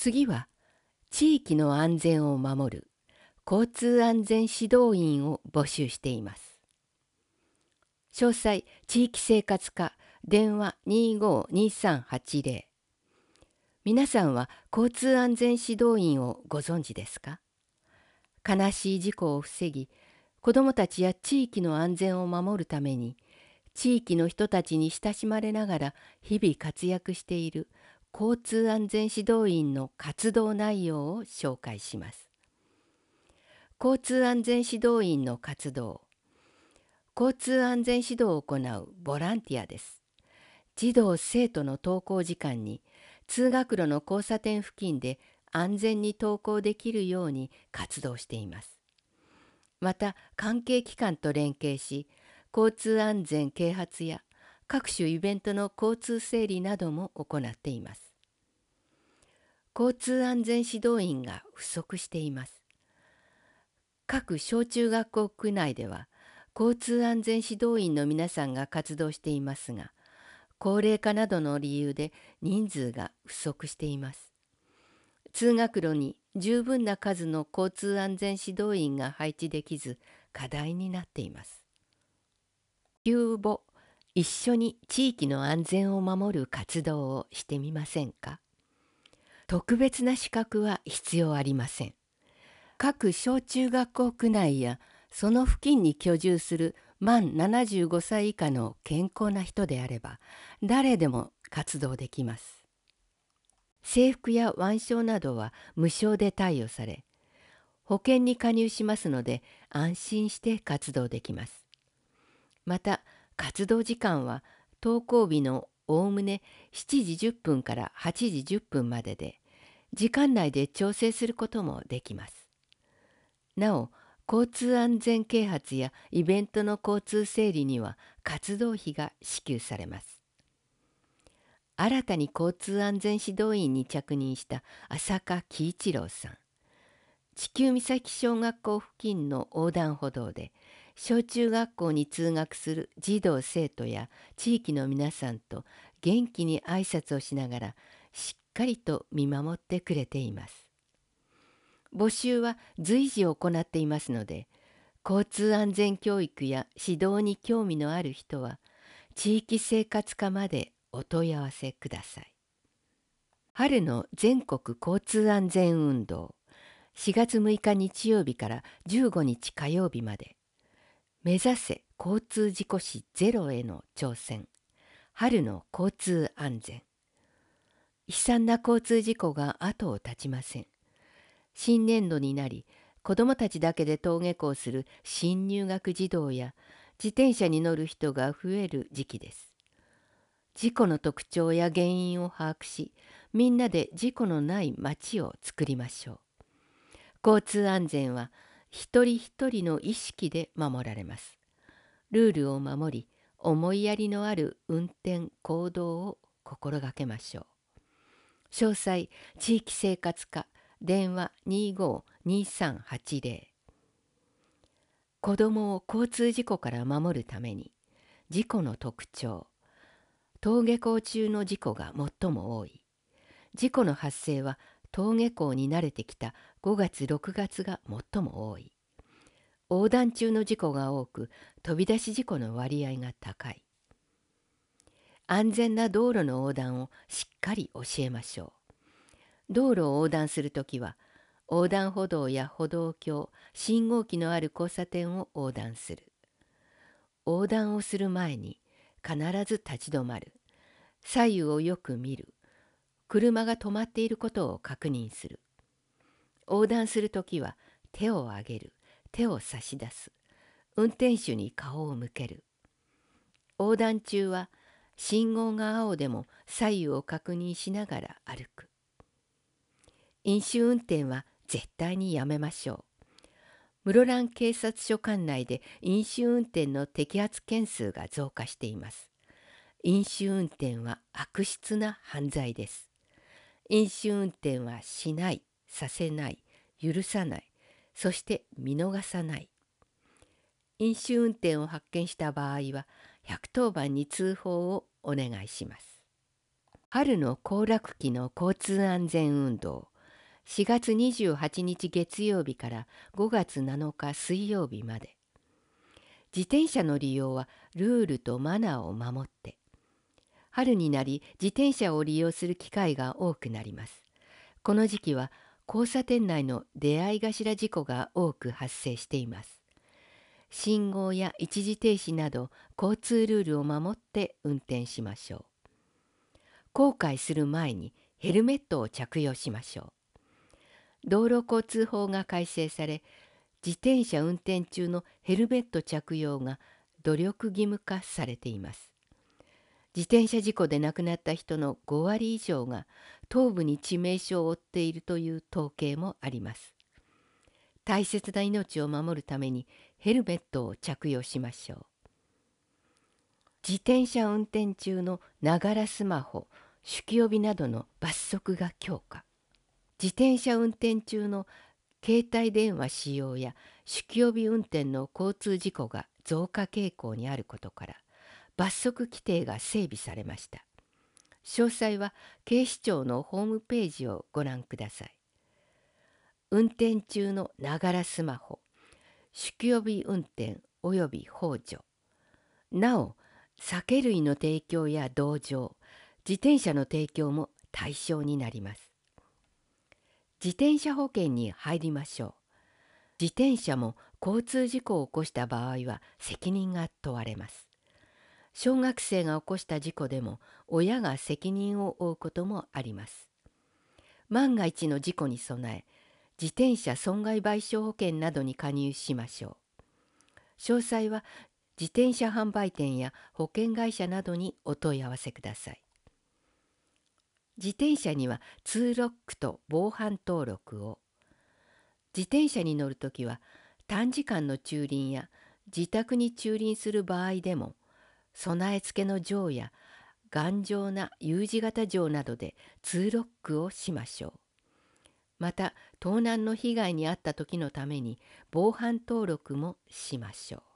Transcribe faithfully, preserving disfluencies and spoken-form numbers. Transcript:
次は、地域の安全を守る交通安全指導員を募集しています。詳細、地域生活課、電話にごーにさんはちぜろ。皆さんは交通安全指導員をご存知ですか？悲しい事故を防ぎ、子どもたちや地域の安全を守るために、地域の人たちに親しまれながら日々活躍している交通安全指導員の活動内容を紹介します。交通安全指導員の活動。交通安全指導を行うボランティアです。児童生徒の登校時間に通学路の交差点付近で安全に登校できるように活動しています。また関係機関と連携し、交通安全啓発や各種イベントの交通整理なども行っています。交通安全指導員が不足しています。各小中学校区内では交通安全指導員の皆さんが活動していますが、高齢化などの理由で人数が不足しています。通学路に十分な数の交通安全指導員が配置できず課題になっています。急募、一緒に地域の安全を守る活動をしてみませんか？特別な資格は必要ありません。各小中学校区内やその付近に居住する満ななじゅうごさい以下の健康な人であれば誰でも活動できます。制服や腕章などは無償で貸与され、保険に加入しますので安心して活動できます。また活動時間は登校日のおおむねしちじじゅっぷんからはちじじゅっぷんまでで、時間内で調整することもできます。なお、交通安全啓発やイベントの交通整理には活動費が支給されます。新たに交通安全指導員に着任した浅香喜一郎さん。地球岬小学校付近の横断歩道で小中学校に通学する児童生徒や地域の皆さんと元気に挨拶をしながらしっかりと見守ってくれています。募集は随時行っていますので、交通安全教育や指導に興味のある人は地域生活課までお問い合わせください。春の全国交通安全運動、しがつむいか日曜日からじゅうごにち火曜日まで、目指せ交通事故死ゼロへの挑戦、春の交通安全。悲惨な交通事故が後を絶ちません。新年度になり、子どもたちだけで登下校する新入学児童や自転車に乗る人が増える時期です。事故の特徴や原因を把握し、みんなで事故のない街を作りましょう。交通安全は一人一人の意識で守られます。ルールを守り、思いやりのある運転・行動を心がけましょう。詳細、地域生活課、電話にごーにさんはちぜろ。子どもを交通事故から守るために、事故の特徴。登下校中の事故が最も多い。事故の発生は登下校に慣れてきたごがつろくがつが最も多い。横断中の事故が多く、飛び出し事故の割合が高い。安全な道路の横断をしっかり教えましょう。道路を横断するときは、横断歩道や歩道橋、信号機のある交差点を横断する。横断をする前に必ず立ち止まる。左右をよく見る。車が止まっていることを確認する。横断するときは手を上げる。手を差し出す。運転手に顔を向ける。横断中は信号が青でも左右を確認しながら歩く。飲酒運転は絶対にやめましょう。室蘭警察署管内で飲酒運転の摘発件数が増加しています。飲酒運転は悪質な犯罪です。飲酒運転はしない、させない、許さない、そして見逃さない。飲酒運転を発見した場合はひゃくとおばんに通報をお願いします。春の行楽期の交通安全運動、 しがつにじゅうはちにち月曜日からごがつなのか水曜日まで。自転車の利用はルールとマナーを守って。春になり自転車を利用する機会が多くなります。この時期は交差点内の出会い頭事故が多く発生しています。信号や一時停止など交通ルールを守って運転しましょう。後悔する前にヘルメットを着用しましょう。道路交通法が改正され、自転車運転中のヘルメット着用が努力義務化されています。自転車事故で亡くなった人のごわり以上が頭部に致命傷を負っているという統計もあります。大切な命を守るためにヘルメットを着用しましょう。自転車運転中のながらスマホ、酒気帯びなどの罰則が強化。自転車運転中の携帯電話使用や酒気帯び運転の交通事故が増加傾向にあることから、罰則規定が整備されました。詳細は警視庁のホームページをご覧ください。運転中のながらスマホ、酒気帯び運転および幇助。なお、酒類の提供や同乗、自転車の提供も対象になります。自転車保険に入りましょう。自転車も交通事故を起こした場合は責任が問われます。小学生が起こした事故でも親が責任を負うこともあります。万が一の事故に備え、自転車損害賠償保険などに加入しましょう。詳細は自転車販売店や保険会社などにお問い合わせください。自転車にはツーロックと防犯登録を。自転車に乗るときは短時間の駐輪や自宅に駐輪する場合でも、備え付けの錠や頑丈な U 字型錠などでツーロックをしましょう。また盗難の被害に遭った時のために防犯登録もしましょう。